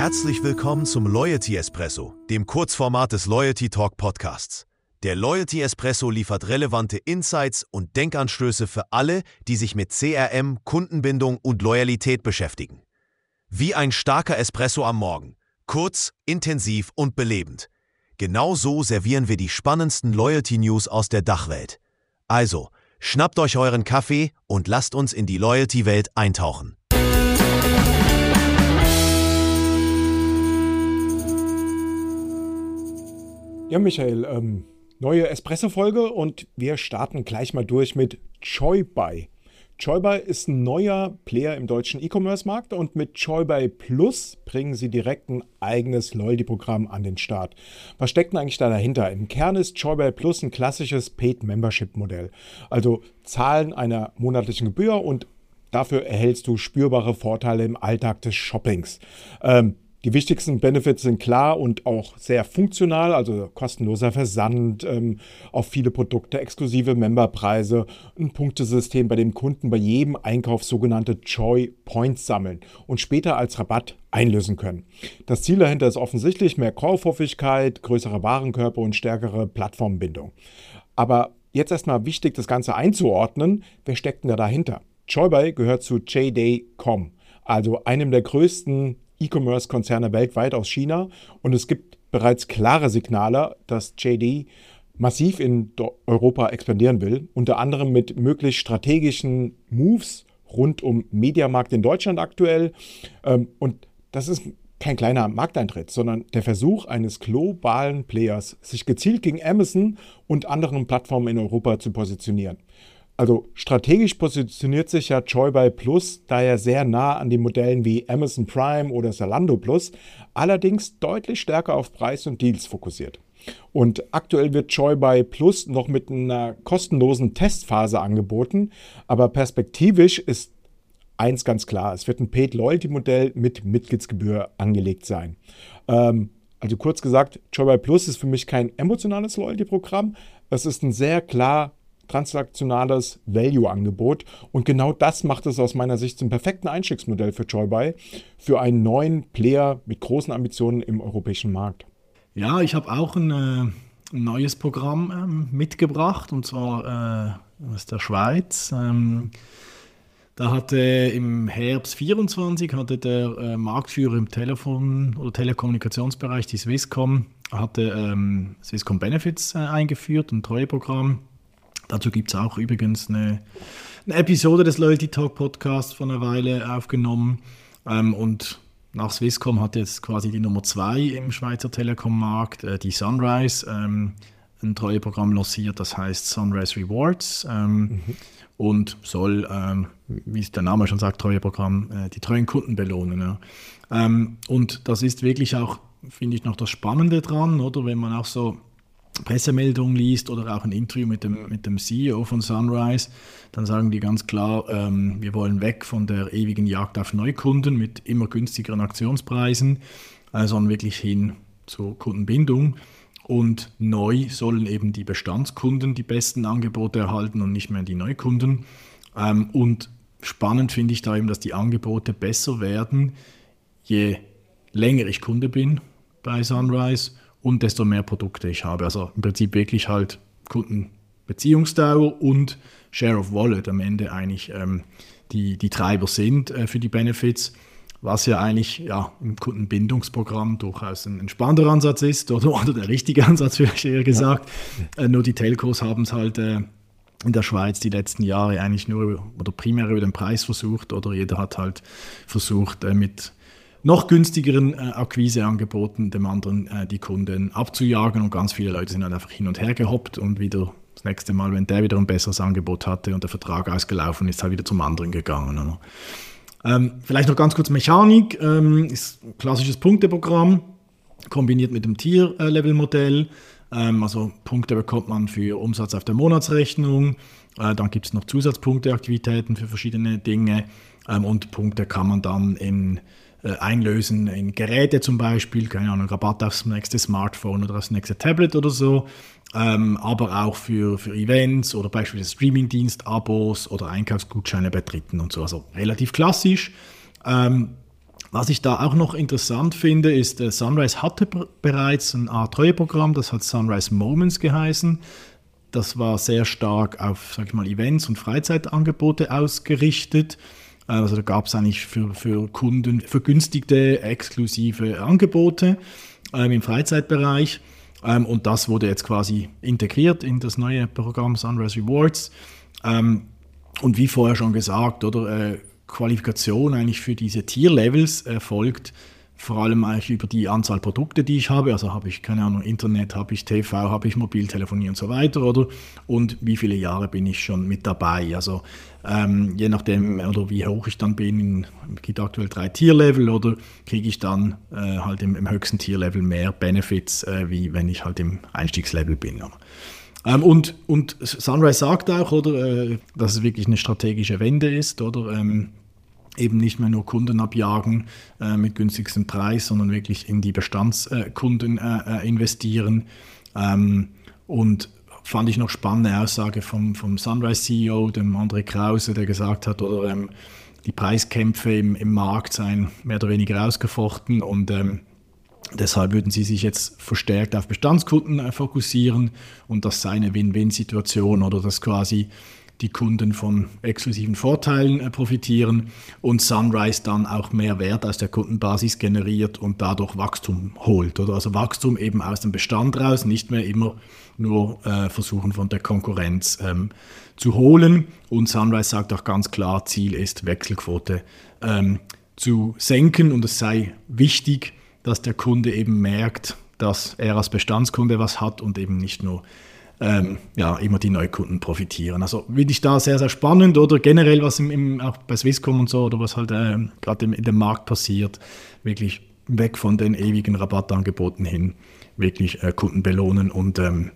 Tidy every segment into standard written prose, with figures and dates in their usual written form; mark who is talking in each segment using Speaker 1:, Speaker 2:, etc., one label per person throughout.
Speaker 1: Herzlich willkommen zum Loyalty Espresso, dem Kurzformat des Loyalty Talk Podcasts. Der Loyalty Espresso liefert relevante Insights und Denkanstöße für alle, die sich mit CRM, Kundenbindung und Loyalität beschäftigen. Wie ein starker Espresso am Morgen. Kurz, intensiv und belebend. Genau so servieren wir die spannendsten Loyalty-News aus der Dachwelt. Also, schnappt euch euren Kaffee und lasst uns in die Loyalty-Welt eintauchen.
Speaker 2: Ja, Michael, neue Espresso-Folge und wir starten gleich mal durch mit Joybuy. Joybuy ist ein neuer Player im deutschen E-Commerce-Markt und mit Joybuy Plus bringen sie direkt ein eigenes Loyalty-Programm an den Start. Was steckt denn eigentlich da dahinter? Im Kern ist Joybuy Plus ein klassisches Paid-Membership-Modell. Also Zahlen einer monatlichen Gebühr und dafür erhältst du spürbare Vorteile im Alltag des Shoppings. Die wichtigsten Benefits sind klar und auch sehr funktional, also kostenloser Versand, auf viele Produkte, exklusive Memberpreise, ein Punktesystem, bei dem Kunden bei jedem Einkauf sogenannte Joy Points sammeln und später als Rabatt einlösen können. Das Ziel dahinter ist offensichtlich mehr Kaufhäufigkeit, größere Warenkörper und stärkere Plattformbindung. Aber jetzt erstmal wichtig, das Ganze einzuordnen. Wer steckt denn da dahinter? Joybuy gehört zu JD.com, also einem der größten E-Commerce-Konzerne weltweit aus China, und es gibt bereits klare Signale, dass JD massiv in Europa expandieren will, unter anderem mit möglichst strategischen Moves rund um Mediamarkt in Deutschland aktuell. Und das ist kein kleiner Markteintritt, sondern der Versuch eines globalen Players, sich gezielt gegen Amazon und anderen Plattformen in Europa zu positionieren. Also strategisch positioniert sich ja Joybuy Plus daher sehr nah an den Modellen wie Amazon Prime oder Zalando Plus, allerdings deutlich stärker auf Preis und Deals fokussiert. Und aktuell wird Joybuy Plus noch mit einer kostenlosen Testphase angeboten, aber perspektivisch ist eins ganz klar: Es wird ein Paid-Loyalty-Modell mit Mitgliedsgebühr angelegt sein. Also kurz gesagt, Joybuy Plus ist für mich kein emotionales Loyalty-Programm, es ist ein sehr klar transaktionales Value-Angebot. Und genau das macht es aus meiner Sicht zum perfekten Einstiegsmodell für Joybuy, für einen neuen Player mit großen Ambitionen im europäischen Markt.
Speaker 3: Ja, ich habe auch ein neues Programm mitgebracht, und zwar aus der Schweiz. Da hatte im Herbst 2024 hatte der Marktführer im Telefon- oder Telekommunikationsbereich, die Swisscom, hatte Swisscom Benefits eingeführt, ein Treueprogramm. Dazu gibt es auch übrigens eine Episode des Loyalty Talk Podcasts vor einer Weile aufgenommen. Und nach Swisscom hat jetzt quasi die Nummer 2 im Schweizer Telekom-Markt, die Sunrise, ein Treueprogramm lanciert, das heißt Sunrise Rewards. Und soll, wie es der Name schon sagt, Treueprogramm, die treuen Kunden belohnen. Ja. Und das ist wirklich auch, finde ich, noch das Spannende dran, oder? Wenn man auch so Pressemeldungen liest oder auch ein Interview mit dem CEO von Sunrise, dann sagen die ganz klar, wir wollen weg von der ewigen Jagd auf Neukunden mit immer günstigeren Aktionspreisen, sondern wirklich hin zur Kundenbindung. Und neu sollen eben die Bestandskunden die besten Angebote erhalten und nicht mehr die Neukunden. Und spannend finde ich da eben, dass die Angebote besser werden, je länger ich Kunde bin bei Sunrise und desto mehr Produkte ich habe. Also im Prinzip wirklich halt Kundenbeziehungsdauer und Share of Wallet am Ende eigentlich die Treiber sind für die Benefits, was ja eigentlich im Kundenbindungsprogramm durchaus ein spannender Ansatz ist oder der richtige Ansatz, vielleicht eher gesagt. Ja. Nur die Telcos haben es halt in der Schweiz die letzten Jahre eigentlich nur oder primär über den Preis versucht, oder jeder hat halt versucht mit noch günstigeren Akquiseangeboten dem anderen die Kunden abzujagen, und ganz viele Leute sind halt einfach hin und her gehoppt und wieder das nächste Mal, wenn der wieder ein besseres Angebot hatte und der Vertrag ausgelaufen ist, halt wieder zum anderen gegangen. Oder? Vielleicht noch ganz kurz Mechanik, ist ein klassisches Punkteprogramm, kombiniert mit dem Tier-Level-Modell. Also Punkte bekommt man für Umsatz auf der Monatsrechnung, dann gibt es noch Zusatzpunkteaktivitäten für verschiedene Dinge, und Punkte kann man dann einlösen in Geräte zum Beispiel, keine Ahnung, Rabatt aufs nächste Smartphone oder aufs nächste Tablet oder so, aber auch für Events oder beispielsweise Streamingdienst, Abos oder Einkaufsgutscheine bei Dritten und so, also relativ klassisch. Was ich da auch noch interessant finde, ist, Sunrise hatte bereits eine Art Treueprogramm, das hat Sunrise Moments geheißen. Das war sehr stark auf, sag ich mal, Events und Freizeitangebote ausgerichtet. Also da gab es eigentlich für Kunden vergünstigte, exklusive Angebote im Freizeitbereich. Und das wurde jetzt quasi integriert in das neue Programm Sunrise Rewards. Und wie vorher schon gesagt, oder Qualifikation eigentlich für diese Tier-Levels erfolgt vor allem eigentlich über die Anzahl Produkte, die ich habe. Also habe ich, keine Ahnung, Internet, habe ich TV, habe ich Mobiltelefonie und so weiter, oder? Und wie viele Jahre bin ich schon mit dabei? Also je nachdem, oder wie hoch ich dann bin, es gibt aktuell 3 Tierlevel, oder kriege ich dann halt im höchsten Tierlevel mehr Benefits, wie wenn ich halt im Einstiegslevel bin. Und Sunrise sagt auch, oder, dass es wirklich eine strategische Wende ist, oder? Eben nicht mehr nur Kunden abjagen mit günstigstem Preis, sondern wirklich in die Bestandskunden investieren. Und fand ich noch spannende Aussage vom Sunrise-CEO, dem André Krause, der gesagt hat, oder die Preiskämpfe im Markt seien mehr oder weniger ausgefochten und deshalb würden sie sich jetzt verstärkt auf Bestandskunden fokussieren und das sei eine Win-Win-Situation, oder dass quasi die Kunden von exklusiven Vorteilen profitieren und Sunrise dann auch mehr Wert aus der Kundenbasis generiert und dadurch Wachstum holt. Oder? Also Wachstum eben aus dem Bestand raus, nicht mehr immer nur versuchen von der Konkurrenz zu holen. Und Sunrise sagt auch ganz klar, Ziel ist, Wechselquote zu senken, und es sei wichtig, dass der Kunde eben merkt, dass er als Bestandskunde was hat und eben nicht nur immer die Neukunden profitieren. Also finde ich da sehr, sehr spannend, oder generell was auch bei Swisscom und so, oder was halt gerade in dem Markt passiert, wirklich weg von den ewigen Rabattangeboten hin, wirklich Kunden belohnen und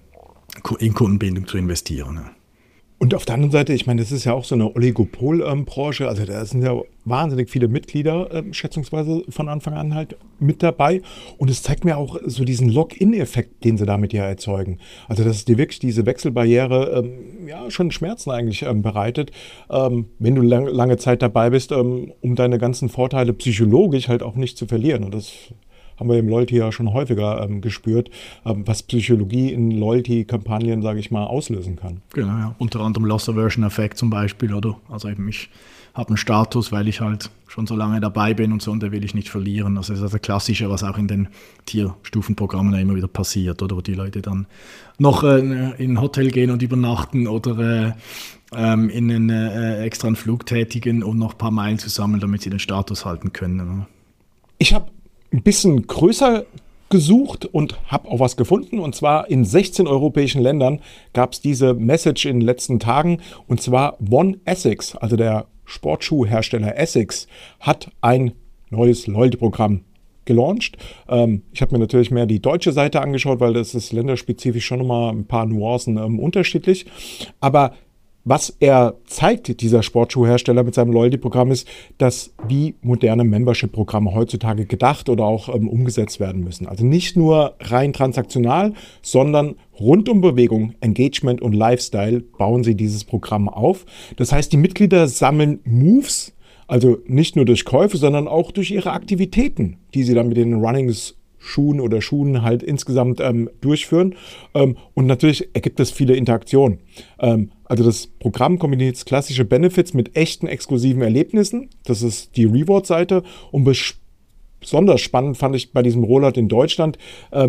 Speaker 3: in Kundenbindung zu investieren.
Speaker 2: Und auf der anderen Seite, ich meine, das ist ja auch so eine Oligopol-Branche, also da sind ja wahnsinnig viele Mitglieder, schätzungsweise von Anfang an halt mit dabei. Und es zeigt mir auch so diesen Lock-in-Effekt, den sie damit ja erzeugen. Also dass es dir wirklich diese Wechselbarriere schon Schmerzen eigentlich bereitet, wenn du lange Zeit dabei bist, um deine ganzen Vorteile psychologisch halt auch nicht zu verlieren. Und das haben wir im Loyalty ja schon häufiger gespürt, was Psychologie in Loyalty-Kampagnen, sage ich mal, auslösen kann.
Speaker 3: Genau, ja. Unter anderem Loss-Aversion-Effekt zum Beispiel, oder? Also eben, ich habe einen Status, weil ich halt schon so lange dabei bin und so, und den will ich nicht verlieren. Also das ist das Klassische, was auch in den Tierstufenprogrammen ja immer wieder passiert, oder? Wo die Leute dann noch in ein Hotel gehen und übernachten oder in einen extra einen Flug tätigen und noch ein paar Meilen zusammen, damit sie den Status halten können. Oder?
Speaker 2: Ich habe ein bisschen größer gesucht und habe auch was gefunden. Und zwar in 16 europäischen Ländern gab es diese Message in den letzten Tagen. Und zwar One Essex, also der Sportschuhhersteller Essex, hat ein neues Loyalty-Programm gelauncht. Ich habe mir natürlich mehr die deutsche Seite angeschaut, weil das ist länderspezifisch schon nochmal ein paar Nuancen unterschiedlich. Aber was er zeigt, dieser Sportschuhhersteller mit seinem Loyalty-Programm, ist, dass wie moderne Membership-Programme heutzutage gedacht oder auch umgesetzt werden müssen. Also nicht nur rein transaktional, sondern rund um Bewegung, Engagement und Lifestyle bauen sie dieses Programm auf. Das heißt, die Mitglieder sammeln Moves, also nicht nur durch Käufe, sondern auch durch ihre Aktivitäten, die sie dann mit den Schuhen oder Schuhen halt insgesamt durchführen. Und natürlich ergibt es viele Interaktionen. Also das Programm kombiniert klassische Benefits mit echten exklusiven Erlebnissen. Das ist die Reward-Seite. Und besonders spannend fand ich bei diesem Rollout in Deutschland,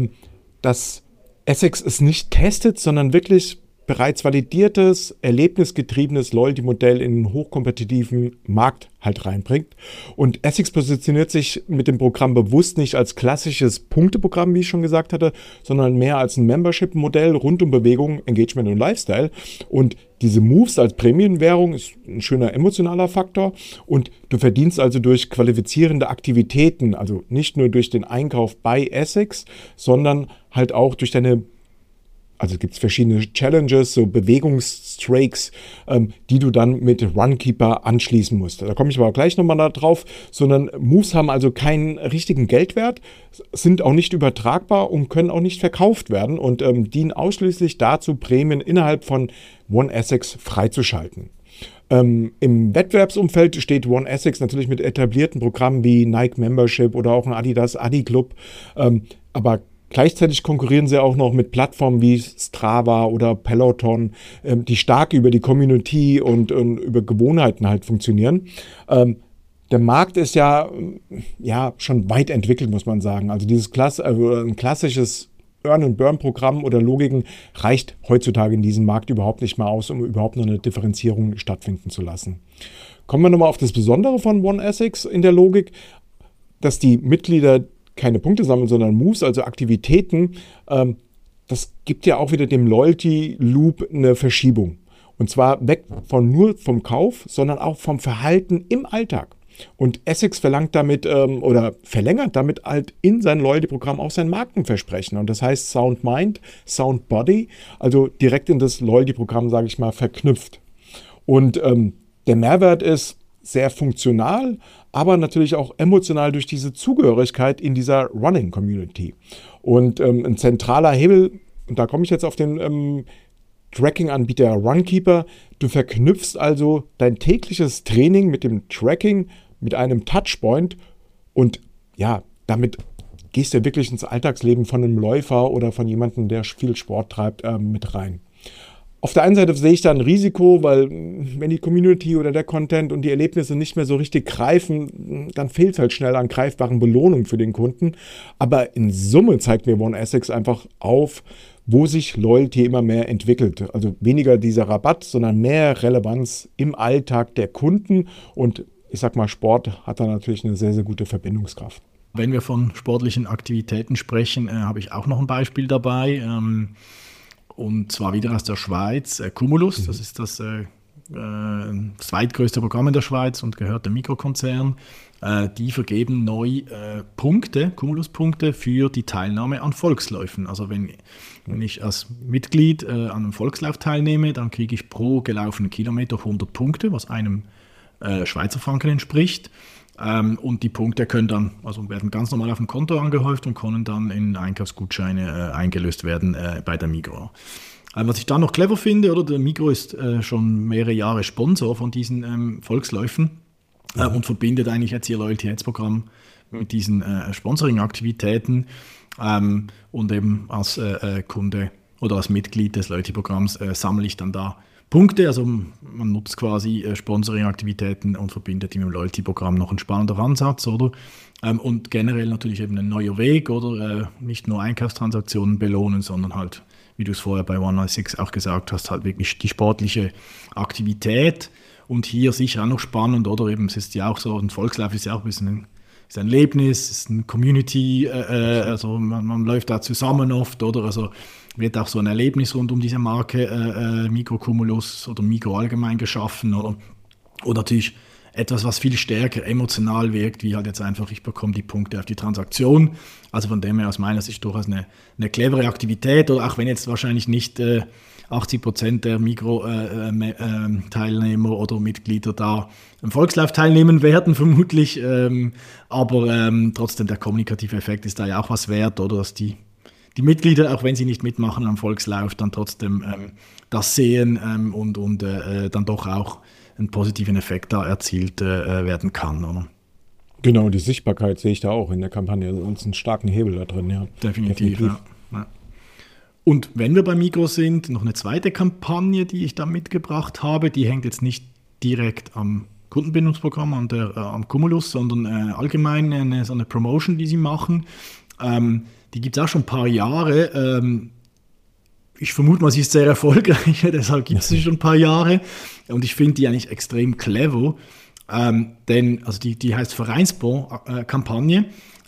Speaker 2: dass Essex es nicht testet, sondern wirklich bereits validiertes, erlebnisgetriebenes Loyalty-Modell in einen hochkompetitiven Markt halt reinbringt. Und Essex positioniert sich mit dem Programm bewusst nicht als klassisches Punkteprogramm, wie ich schon gesagt hatte, sondern mehr als ein Membership-Modell rund um Bewegung, Engagement und Lifestyle. Und diese Moves als Prämienwährung ist ein schöner emotionaler Faktor. Und du verdienst also durch qualifizierende Aktivitäten, also nicht nur durch den Einkauf bei Essex, sondern halt auch durch deine, also es gibt verschiedene Challenges, so Bewegungsstrakes, die du dann mit Runkeeper anschließen musst. Da komme ich aber gleich nochmal drauf, sondern Moves haben also keinen richtigen Geldwert, sind auch nicht übertragbar und können auch nicht verkauft werden und dienen ausschließlich dazu, Prämien innerhalb von One Essex freizuschalten. Im Wettbewerbsumfeld steht One Essex natürlich mit etablierten Programmen wie Nike Membership oder auch ein Adidas Adi Club. Aber gleichzeitig konkurrieren sie auch noch mit Plattformen wie Strava oder Peloton, die stark über die Community und über Gewohnheiten halt funktionieren. Der Markt ist ja schon weit entwickelt, muss man sagen. Also ein klassisches Earn-and-Burn-Programm oder Logiken reicht heutzutage in diesem Markt überhaupt nicht mehr aus, um überhaupt noch eine Differenzierung stattfinden zu lassen. Kommen wir nochmal auf das Besondere von One Essex in der Logik, dass die Mitglieder keine Punkte sammeln, sondern Moves, also Aktivitäten. Das gibt ja auch wieder dem Loyalty-Loop eine Verschiebung. Und zwar weg von nur vom Kauf, sondern auch vom Verhalten im Alltag. Und Essex verlangt damit oder verlängert damit halt in sein Loyalty-Programm auch sein Markenversprechen. Und das heißt Sound Mind, Sound Body, also direkt in das Loyalty-Programm, sage ich mal, verknüpft. Und der Mehrwert ist sehr funktional, aber natürlich auch emotional durch diese Zugehörigkeit in dieser Running-Community. Und ein zentraler Hebel, und da komme ich jetzt auf den Tracking-Anbieter Runkeeper, du verknüpfst also dein tägliches Training mit dem Tracking, mit einem Touchpoint und ja, damit gehst du wirklich ins Alltagsleben von einem Läufer oder von jemandem, der viel Sport treibt, mit rein. Auf der einen Seite sehe ich da ein Risiko, weil wenn die Community oder der Content und die Erlebnisse nicht mehr so richtig greifen, dann fehlt es halt schnell an greifbaren Belohnungen für den Kunden. Aber in Summe zeigt mir One Essex einfach auf, wo sich Loyalty immer mehr entwickelt. Also weniger dieser Rabatt, sondern mehr Relevanz im Alltag der Kunden. Und ich sag mal, Sport hat da natürlich eine sehr, sehr gute Verbindungskraft.
Speaker 3: Wenn wir von sportlichen Aktivitäten sprechen, habe ich auch noch ein Beispiel dabei. Und zwar wieder aus der Schweiz, Cumulus, das ist das zweitgrößte Programm in der Schweiz und gehört dem Mikrokonzern. Die vergeben neu Punkte, Cumulus-Punkte für die Teilnahme an Volksläufen. Also wenn ich als Mitglied an einem Volkslauf teilnehme, dann kriege ich pro gelaufenen Kilometer 100 Punkte, was einem Schweizer Franken entspricht. Und die Punkte werden ganz normal auf dem Konto angehäuft und können dann in Einkaufsgutscheine eingelöst werden bei der Migros. Was ich da noch clever finde, der Migros ist schon mehrere Jahre Sponsor von diesen Volksläufen und verbindet eigentlich jetzt ihr Loyalty-Programm mit diesen Sponsoring-Aktivitäten und eben als Kunde oder als Mitglied des Loyalty-Programms sammle ich dann da Punkte, also man nutzt quasi Sponsoring-Aktivitäten und verbindet die mit dem Loyalty-Programm noch ein spannender Ansatz, oder? Und generell natürlich eben ein neuer Weg, oder? Nicht nur Einkaufstransaktionen belohnen, sondern halt, wie du es vorher bei One Essex auch gesagt hast, halt wirklich die sportliche Aktivität. Und hier sicher auch noch spannend, oder? Eben, es ist ja auch so, ein Volkslauf ist ja auch ein bisschen ein Erlebnis, es ist eine Community, also man läuft da zusammen oft, oder? Also wird auch so ein Erlebnis rund um diese Marke Migros Cumulus oder Migros allgemein geschaffen, oder? Und natürlich etwas, was viel stärker emotional wirkt, wie halt jetzt einfach, ich bekomme die Punkte auf die Transaktion. Also von dem her aus meiner Sicht durchaus eine clevere Aktivität, oder auch wenn jetzt wahrscheinlich nicht 80% der Migros-Teilnehmer oder Mitglieder da im Volkslauf teilnehmen werden, vermutlich. Aber trotzdem, der kommunikative Effekt ist da ja auch was wert, oder dass die Mitglieder, auch wenn sie nicht mitmachen am Volkslauf, dann trotzdem das sehen und dann doch auch einen positiven Effekt da erzielt werden kann, oder?
Speaker 2: Genau, die Sichtbarkeit sehe ich da auch in der Kampagne. Also uns einen starken Hebel da drin, ja.
Speaker 3: Definitiv. Ja. Und wenn wir bei Migros sind, noch eine zweite Kampagne, die ich da mitgebracht habe, die hängt jetzt nicht direkt am Kundenbindungsprogramm, am Cumulus, sondern allgemein so eine Promotion, die sie machen. Die gibt es auch schon ein paar Jahre. Ich vermute mal, sie ist sehr erfolgreich, deshalb gibt es sie schon ein paar Jahre. Und ich finde die eigentlich extrem clever, denn also die heißt Vereinsbon-Kampagne.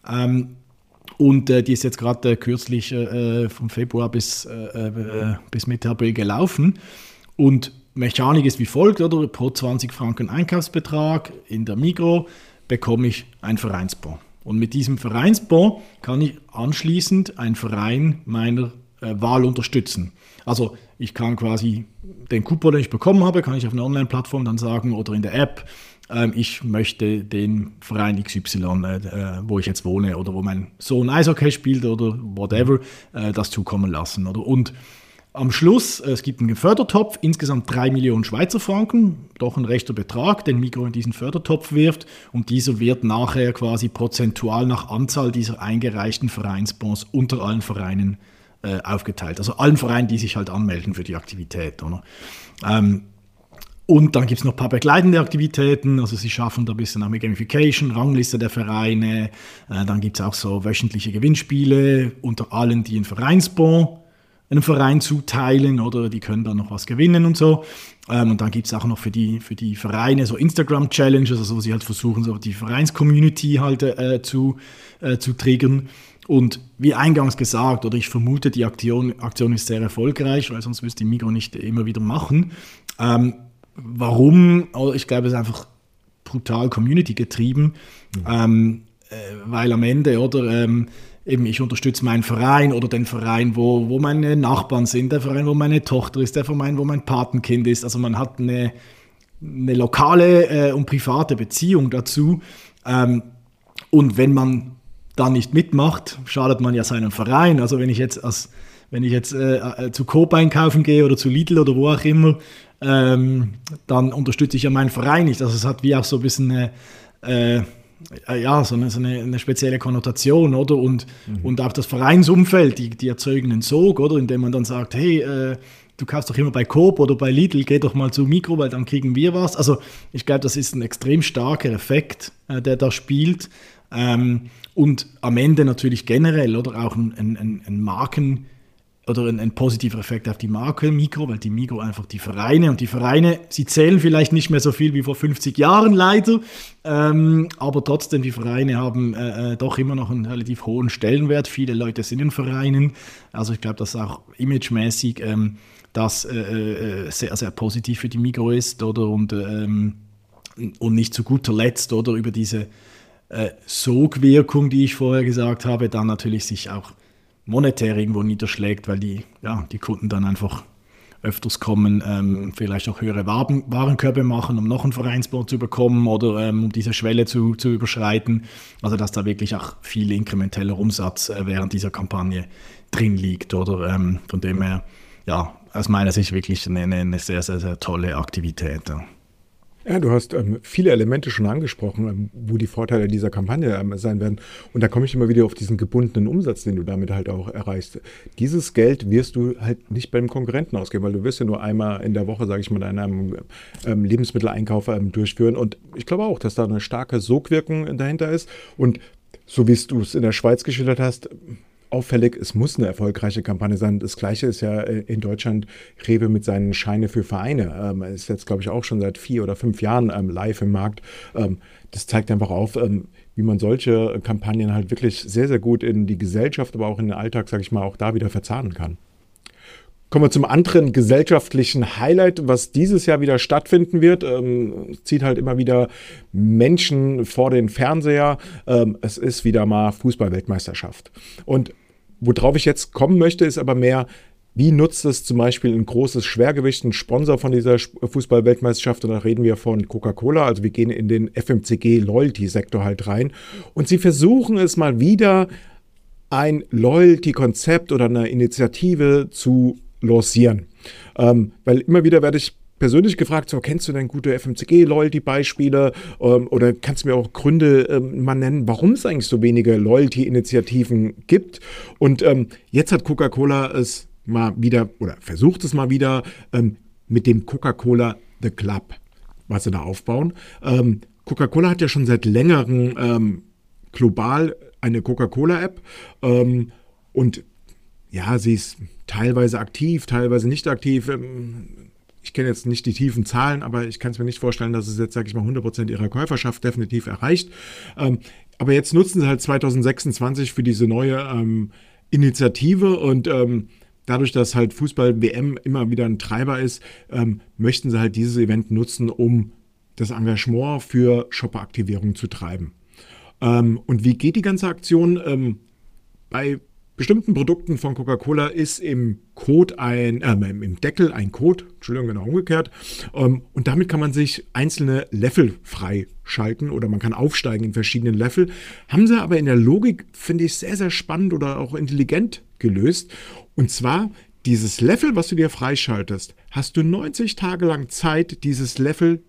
Speaker 3: Und die ist jetzt gerade kürzlich vom Februar bis Mitte April gelaufen. Und Mechanik ist wie folgt, oder? Pro 20 Franken Einkaufsbetrag in der Migros bekomme ich ein Vereinsbon. Und mit diesem Vereinsbon kann ich anschließend einen Verein meiner Wahl unterstützen. Also ich kann quasi den Coupon, den ich bekommen habe, kann ich auf einer Online-Plattform dann sagen oder in der App, ich möchte den Verein XY, wo ich jetzt wohne oder wo mein Sohn Eishockey spielt oder whatever, das zukommen lassen. Oder? Und Am Schluss, es gibt einen Fördertopf, insgesamt 3 Millionen Schweizer Franken, doch ein rechter Betrag, den Migros in diesen Fördertopf wirft, und dieser wird nachher quasi prozentual nach Anzahl dieser eingereichten Vereinsbonds unter allen Vereinen aufgeteilt. Also allen Vereinen, die sich halt anmelden für die Aktivität. Oder? Und dann gibt es noch ein paar begleitende Aktivitäten, also sie schaffen da ein bisschen auch mit Gamification, Rangliste der Vereine, dann gibt es auch so wöchentliche Gewinnspiele unter allen, die einen Vereinsbond einem Verein zuteilen, oder die können dann noch was gewinnen und so. Und dann gibt es auch noch für die Vereine so Instagram-Challenges, also wo sie halt versuchen, so die Vereins-Community halt zu triggern. Und wie eingangs gesagt, oder ich vermute, die Aktion ist sehr erfolgreich, weil sonst müsste die Migros nicht immer wieder machen. Warum? Ich glaube, es ist einfach brutal Community getrieben, weil am Ende, oder eben ich unterstütze meinen Verein oder den Verein, wo meine Nachbarn sind, der Verein, wo meine Tochter ist, der Verein, wo mein Patenkind ist. Also man hat eine lokale und private Beziehung dazu. Und wenn man da nicht mitmacht, schadet man ja seinem Verein. Also wenn ich jetzt zu Coop einkaufen gehe oder zu Lidl oder wo auch immer, dann unterstütze ich ja meinen Verein nicht. Also es hat wie auch so ein bisschen eine spezielle Konnotation, oder? Und auch das Vereinsumfeld, die erzeugen einen Sog, oder? Indem man dann sagt, hey, du kaufst doch immer bei Coop oder bei Lidl, geh doch mal zu Migros, weil dann kriegen wir was. Also ich glaube, das ist ein extrem starker Effekt, der da spielt. Und am Ende natürlich generell, oder auch ein Marken- oder ein positiver Effekt auf die Marke Migros, weil die Migros einfach die Vereine, sie zählen vielleicht nicht mehr so viel wie vor 50 Jahren leider, aber trotzdem, die Vereine haben doch immer noch einen relativ hohen Stellenwert. Viele Leute sind in Vereinen, also ich glaube, dass auch imagemäßig das sehr, sehr positiv für die Migros ist, oder? Und nicht zu guter Letzt, oder, über diese Sogwirkung, die ich vorher gesagt habe, dann natürlich sich auch monetär irgendwo niederschlägt, weil die Kunden dann einfach öfters kommen, vielleicht auch höhere Warenkörbe machen, um noch einen Vereinsbond zu bekommen oder um diese Schwelle zu überschreiten. Also dass da wirklich auch viel inkrementeller Umsatz während dieser Kampagne drin liegt. Oder von dem her, ja, aus meiner Sicht wirklich eine sehr, sehr, sehr tolle Aktivität. Ja.
Speaker 2: Ja, du hast viele Elemente schon angesprochen, wo die Vorteile dieser Kampagne sein werden. Und da komme ich immer wieder auf diesen gebundenen Umsatz, den du damit halt auch erreichst. Dieses Geld wirst du halt nicht beim Konkurrenten ausgeben, weil du wirst ja nur einmal in der Woche, sage ich mal, einen Lebensmitteleinkauf durchführen. Und ich glaube auch, dass da eine starke Sogwirkung dahinter ist. Und so wie du es in der Schweiz geschildert hast, auffällig, es muss eine erfolgreiche Kampagne sein. Das Gleiche ist ja in Deutschland Rewe mit seinen Scheine für Vereine. Ist jetzt, glaube ich, auch schon seit 4 oder 5 Jahren live im Markt. Das zeigt einfach auf, wie man solche Kampagnen halt wirklich sehr, sehr gut in die Gesellschaft, aber auch in den Alltag, sage ich mal, auch da wieder verzahnen kann. Kommen wir zum anderen gesellschaftlichen Highlight, was dieses Jahr wieder stattfinden wird. Zieht halt immer wieder Menschen vor den Fernseher. Es ist wieder mal Fußball-Weltmeisterschaft. Und worauf ich jetzt kommen möchte, ist aber mehr, wie nutzt es zum Beispiel ein großes Schwergewicht, ein Sponsor von dieser Fußball-Weltmeisterschaft? Und da reden wir von Coca-Cola. Also wir gehen in den FMCG-Loyalty-Sektor halt rein. Und sie versuchen es mal wieder, ein Loyalty-Konzept oder eine Initiative zu lancieren. Weil immer wieder werde ich persönlich gefragt, so, kennst du denn gute FMCG-Loyalty-Beispiele oder kannst du mir auch Gründe mal nennen, warum es eigentlich so wenige Loyalty-Initiativen gibt? Und jetzt hat Coca-Cola es mal wieder oder versucht es mal wieder mit dem Coca-Cola The Club, was sie da aufbauen. Coca-Cola hat ja schon seit längerem global eine Coca-Cola-App und ja, sie ist teilweise aktiv, teilweise nicht aktiv. Ich kenne jetzt nicht die tiefen Zahlen, aber ich kann es mir nicht vorstellen, dass es jetzt, sage ich mal, 100% ihrer Käuferschaft definitiv erreicht. Aber jetzt nutzen sie halt 2026 für diese neue Initiative und dadurch, dass halt Fußball-WM immer wieder ein Treiber ist, möchten sie halt dieses Event nutzen, um das Engagement für Shopper-Aktivierung zu treiben. Und wie geht die ganze Aktion? Bei bestimmten Produkten von Coca-Cola ist im Deckel ein Code, genau umgekehrt. Und damit kann man sich einzelne Level freischalten oder man kann aufsteigen in verschiedenen Level. Haben sie aber in der Logik, finde ich, sehr, sehr spannend oder auch intelligent gelöst. Und zwar, dieses Level, was du dir freischaltest, hast du 90 Tage lang Zeit, dieses Level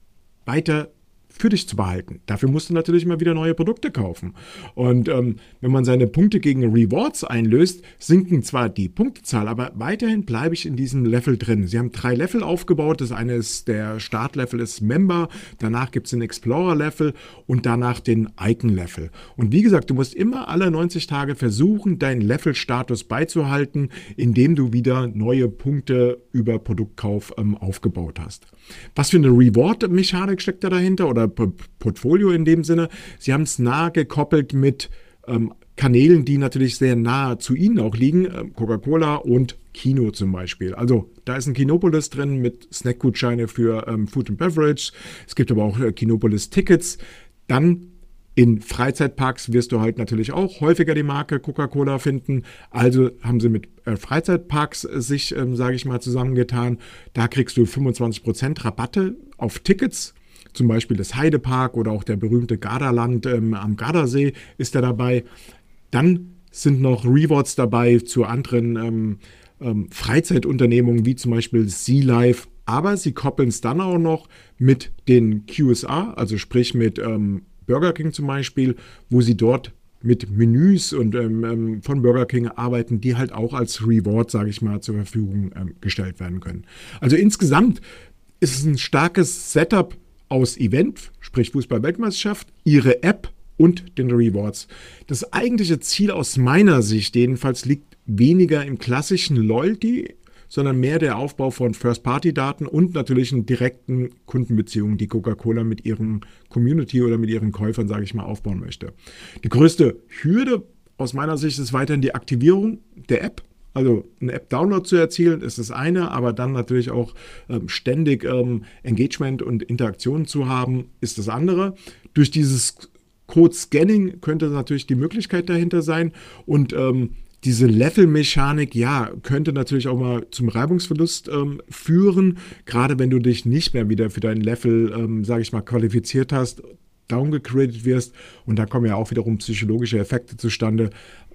Speaker 2: weiter für dich zu behalten. Dafür musst du natürlich immer wieder neue Produkte kaufen. Und wenn man seine Punkte gegen Rewards einlöst, sinken zwar die Punktezahl, aber weiterhin bleibe ich in diesem Level drin. Sie haben 3 Level aufgebaut. Das eine ist, der Startlevel ist Member, danach gibt es den Explorer-Level und danach den Icon-Level. Und wie gesagt, du musst immer alle 90 Tage versuchen, deinen Level-Status beizuhalten, indem du wieder neue Punkte über Produktkauf aufgebaut hast. Was für eine Reward-Mechanik steckt da dahinter oder Portfolio in dem Sinne? Sie haben es nah gekoppelt mit Kanälen, die natürlich sehr nah zu Ihnen auch liegen, Coca-Cola und Kino zum Beispiel. Also da ist ein Kinopolis drin mit Snackgutscheine für Food and Beverage. Es gibt aber auch Kinopolis-Tickets. Dann in Freizeitparks wirst du halt natürlich auch häufiger die Marke Coca-Cola finden. Also haben sie mit Freizeitparks sich, sage ich mal, zusammengetan. Da kriegst du 25% Rabatte auf Tickets. Zum Beispiel das Heidepark oder auch der berühmte Gardaland am Gardasee ist da dabei. Dann sind noch Rewards dabei zu anderen Freizeitunternehmungen wie zum Beispiel Sea Life. Aber sie koppeln es dann auch noch mit den QSR, also sprich mit Burger King zum Beispiel, wo sie dort mit Menüs und von Burger King arbeiten, die halt auch als Reward, sage ich mal, zur Verfügung gestellt werden können. Also insgesamt ist es ein starkes Setup aus Event, sprich Fußball-Weltmeisterschaft, ihre App und den Rewards. Das eigentliche Ziel aus meiner Sicht jedenfalls liegt weniger im klassischen Loyalty, sondern mehr der Aufbau von First-Party-Daten und natürlich in direkten Kundenbeziehungen, die Coca-Cola mit ihren Community oder mit ihren Käufern, sage ich mal, aufbauen möchte. Die größte Hürde aus meiner Sicht ist weiterhin die Aktivierung der App. Also einen App-Download zu erzielen, ist das eine, aber dann natürlich auch ständig Engagement und Interaktion zu haben, ist das andere. Durch dieses Code-Scanning könnte natürlich die Möglichkeit dahinter sein und diese Level-Mechanik, ja, könnte natürlich auch mal zum Reibungsverlust führen, gerade wenn du dich nicht mehr wieder für dein Level, sage ich mal, qualifiziert hast, downgegradet wirst und da kommen ja auch wiederum psychologische Effekte zustande.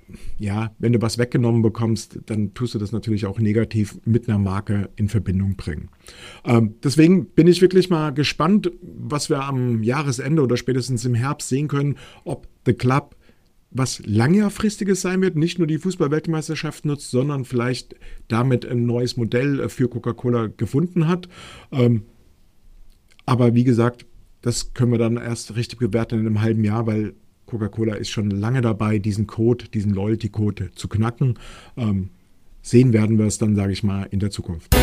Speaker 2: Ja, wenn du was weggenommen bekommst, dann tust du das natürlich auch negativ mit einer Marke in Verbindung bringen. Deswegen bin ich wirklich mal gespannt, was wir am Jahresende oder spätestens im Herbst sehen können, ob The Club was langfristiges sein wird, nicht nur die Fußball-Weltmeisterschaft nutzt, sondern vielleicht damit ein neues Modell für Coca-Cola gefunden hat. Aber wie gesagt, das können wir dann erst richtig bewerten in einem halben Jahr, weil Coca-Cola ist schon lange dabei, diesen Loyalty-Code zu knacken. Sehen werden wir es dann, sage ich mal, in der Zukunft.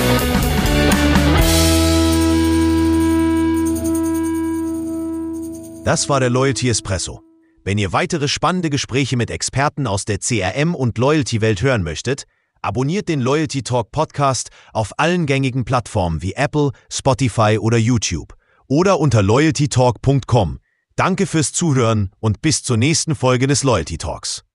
Speaker 1: Das war der Loyalty Espresso. Wenn ihr weitere spannende Gespräche mit Experten aus der CRM- und Loyalty-Welt hören möchtet, abonniert den Loyalty Talk Podcast auf allen gängigen Plattformen wie Apple, Spotify oder YouTube oder unter loyaltytalk.com. Danke fürs Zuhören und bis zur nächsten Folge des Loyalty Talks.